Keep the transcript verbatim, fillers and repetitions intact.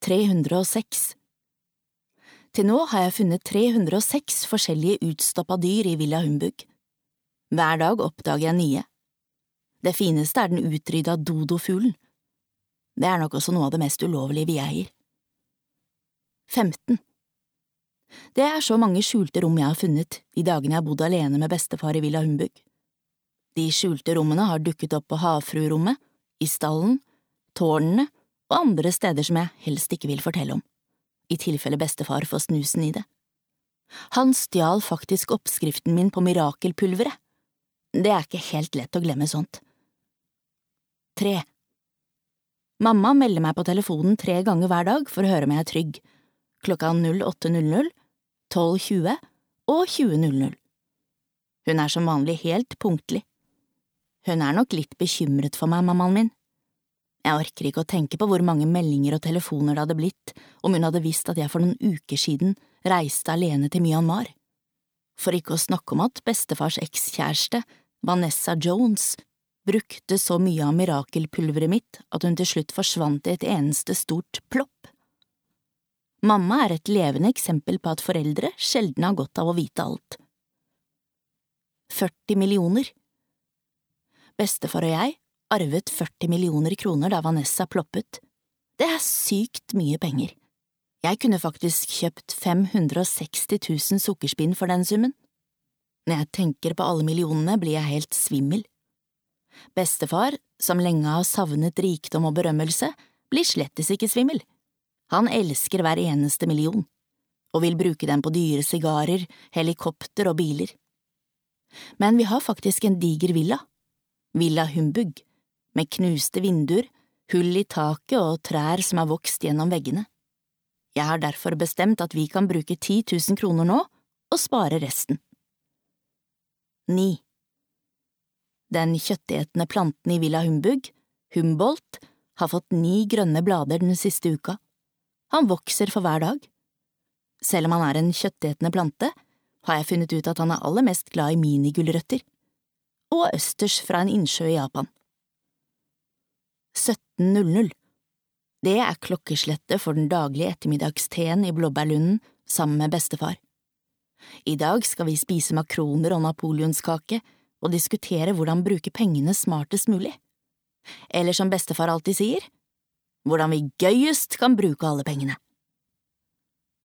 tre hundre og seks. Til nå har jeg funnet tre hundre og seks forskjellige utstoppa dyr i Villa Humbug. Hver dag oppdager jeg nye. Det fineste er den utrydda dodofuglen. Det er nok også noe av det mest ulovlige vi eier. femten. Det er så mange skjulte rom jeg har funnet de dagene jeg har bodd alene med bestefar i Villa Humbug. De skjulte rommene har dukket opp på havfruerommet, i stallen, tårnene og andre steder som jeg helst ikke vil fortelle om, i tilfelle bestefar får snusen i det. Han stjal faktisk oppskriften min på mirakelpulveret. Det er ikke helt lett å glemme sånt. tre. Mamma melder meg på telefonen tre ganger hver dag for å høre om jeg er trygg, klokka åtte null null, tolv tjue og tjue null null. Hun er som vanlig helt punktlig. Hun er nok litt bekymret for meg, mammaen min. Jeg orker ikke å tenke på hvor mange meldinger og telefoner det hadde blitt om hun hadde visst at jeg for noen uker siden reiste alene til Myanmar. For ikke å snakke om at bestefars ekskjæreste, Vanessa Jones, brukte så mye av mirakelpulveret mitt at hun til slutt forsvant i et eneste stort plopp. Mamma er et levende eksempel på at foreldre sjelden har godt av å vite alt. førti millioner. Bestefar og jeg arvet førti millioner kroner da Vanessa ploppet. Det er sykt mye penger. Jeg kunne faktisk kjøpt fem hundre og seksti tusen sukkerspinn for den summen. Når jeg tenker på alle millionene, blir jeg helt svimmel. Bestefar, som lenge har savnet rikdom og berømmelse, blir slettes ikke svimmel. Han elsker hver eneste million, og vil bruke dem på dyre sigarer, helikopter og biler. Men vi har faktisk en diger villa, Villa Humbug, med knuste vinduer, hull i taket og trær som har vokst gjennom veggene. Jeg har derfor bestemt at vi kan bruke ti tusen kroner nå og spare resten. ni. Den kjøttetende planten i Villa Humbug, Humboldt, har fått ni grønne blader den siste uka. Han vokser for hver dag. Selv om han er en kjøttetende plante, har jeg funnet ut at han er aller mest glad i minigulrøtter, og østers fra en innsjø i Japan. sytten null null. Det er klokkeslettet for den daglige ettermiddagsteen i blåbærlunden sammen med bestefar. I dag skal vi spise makroner og napoleonskake og diskutere hvordan bruke pengene smartest mulig. Eller som bestefar alltid sier, hvordan vi gøyest kan bruke alle pengene.